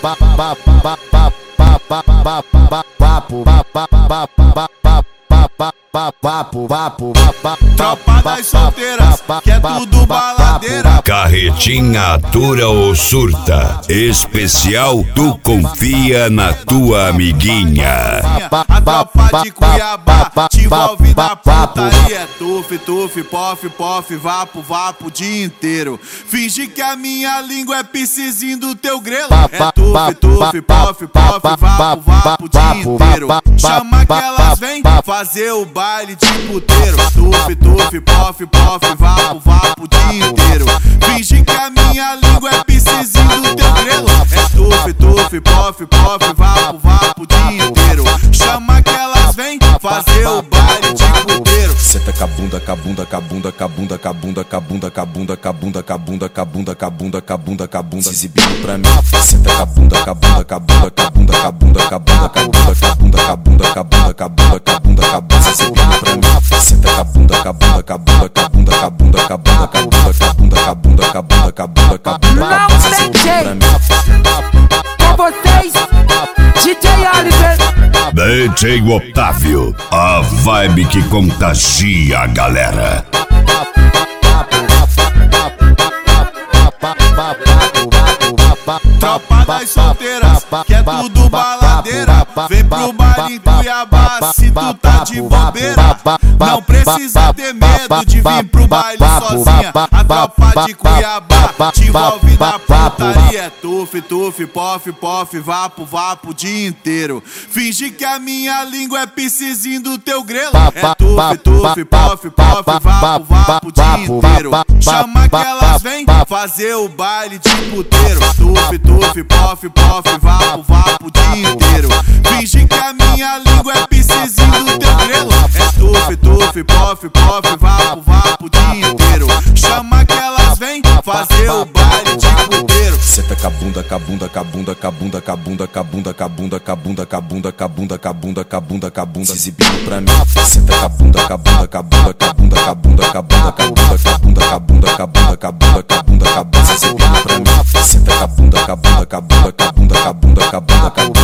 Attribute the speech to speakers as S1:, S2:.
S1: Tropa das solteiras, que é tudo baladeira.
S2: Carretinha dura ou surta, especial tu confia na tua amiguinha.
S1: A tropa de Cuiabá te envolve na putaria. É tuf, tuf, pof, pof, vapo, vapo o dia inteiro. Finge que a minha língua é piscizinho do teu grelo. É tuf, tuf, pof, pof, vapo, vapo o dia inteiro. Chama que elas vêm fazer o baile de puteiro. Tuf, tuf, pof, pof, vapo, vapo o dia inteiro. Finge que a minha língua é piscizinho do teu grelo. É tuf, tuf, pof, pof, vapo, vapo o dia inteiro. Chama que elas vêm fazer o baile de puteiro.
S3: Senta cabunda, cabunda, cabunda, cabunda, cabunda, cabunda, cabunda, cabunda, cabunda, cabunda, cabunda, cabunda, cabunda, se exibindo pra mim. Senta cabunda, cabunda, cabunda, cabunda, cabunda, cabunda, cabunda, cabunda, cabunda, cabunda, cabunda, cabunda, cabunda, se exibindo pra mim. Senta cabunda, cabunda, cabunda, cabunda, cabunda, cabunda, cabunda, cabunda, cabunda, cabunda, cabunda, cabunda, se exibindo pra mim.
S4: Com vocês, DJ Oliver,
S2: DJ Otávio, a vibe que contagia a galera.
S1: Tropa das solteiras, que é tudo baladeira. Vem pro baile em Cuiabá se tu tá de bobeira. Não precisa ter medo de vir pro baile sozinha. A tropa de Cuiabá te envolve na putaria. É tuf, tuf, pof, pof, vapo, vapo o dia inteiro. Finge que a minha língua é piscizinho do teu grelo. É tuf, tuf, pof, pof, vapo, vapo o dia inteiro. Chama que elas vêm fazer o baile de puteiro. Tuf, tuf, pof, pof, vapo, vapo o dia inteiro. Finge que a minha língua é piscizinho do teu grelo. É tuf, tuf, pof, pof, vapo, vapo o dia inteiro. Chama que elas vêm fazer o baile de puteiro.
S3: Senta cabunda, cabunda, cabunda, cabunda, cabunda, cabunda, cabunda, cabunda, cabunda, cabunda, cabunda, cabunda, cabunda, se exibindo pra mim. Senta cabunda, cabunda, cabunda, cabunda, cabunda, cabunda, cabunda, cabunda, cabunda, cabunda, cabunda, cabunda, cabunda, se exibindo pra mim. Senta cabunda, cabunda, cabunda, cabunda, cabunda, cabunda, cabunda.